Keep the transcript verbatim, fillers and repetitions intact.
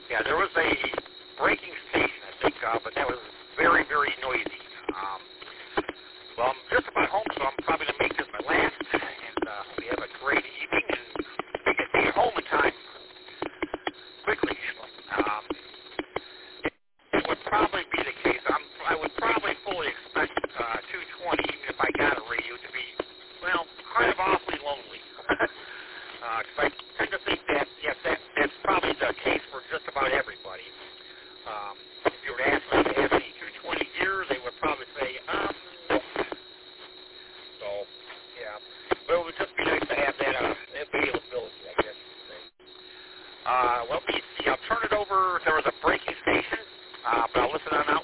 Yeah, there was a braking station, I think, uh, but that was very, very noisy. Um, well, I'm just about home, so I'm probably going to make this my last. And uh, we have a great evening, and we can be home in time quickly. Um, it, it would probably be the case. I'm, I would probably fully expect uh, two twenty, even if I got a radio, to be, well, kind of awfully lonely. Because uh, I tend to think that, yes, that, that's probably the case for just about everybody. Um, if you were to ask them to have any two twenty gear, they would probably say, um, no. So, yeah. But it would just be nice to have that uh, availability, I guess you could say. Uh, well, let me see. I'll turn it over. There was a braking station, uh, but I'll listen on now.